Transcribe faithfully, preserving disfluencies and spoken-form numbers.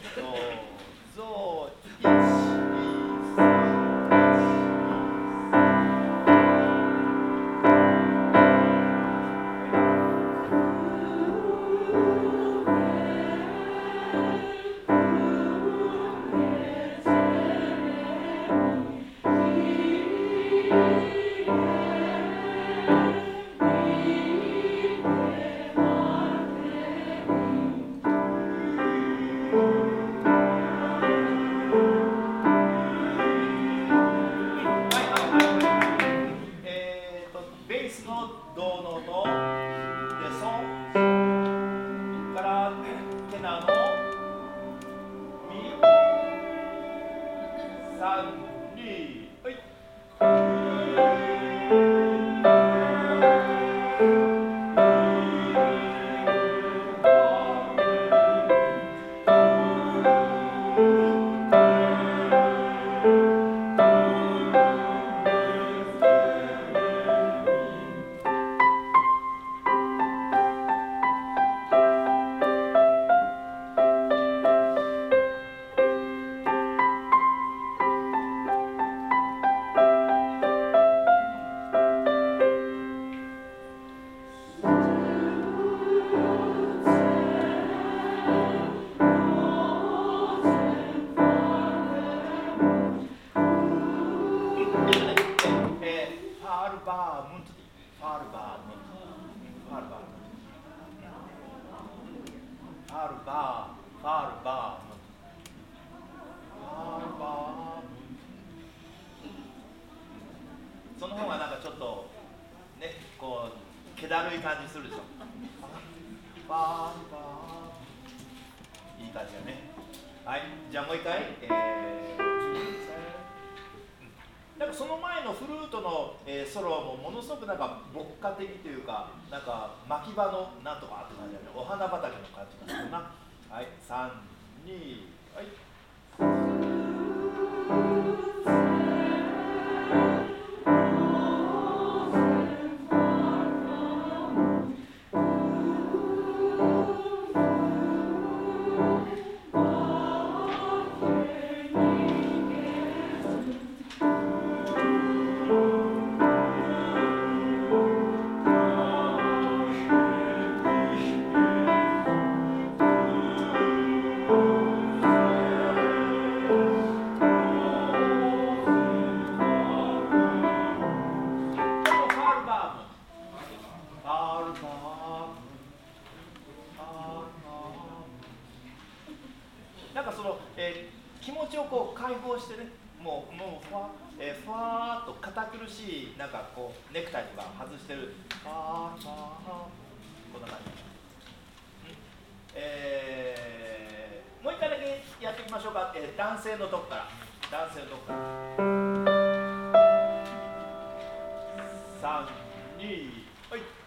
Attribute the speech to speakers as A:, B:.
A: どうぞ。いち、に、さその方がなんかちょっとね、こう気だるい感じするでしょ。バーバーいい感じだね。はい、じゃあもう一回、えー、なんかその前のフルートの、えー、ソロもものすごくなんか牧歌的というか、なんか牧場のなんとかって感じだね。お花畑の感じがするな。はい、さん、に、はい。なんかその、えー、気持ちをこう解放してね、もうもうふわ、えー、ふわーっと堅苦しいなんかこうネクタイとか外してる、ファーファーこんな感じ。えー、もう一回だけやっていきましょうか。えー、男性のとこから男性のとこからさん、に、はい。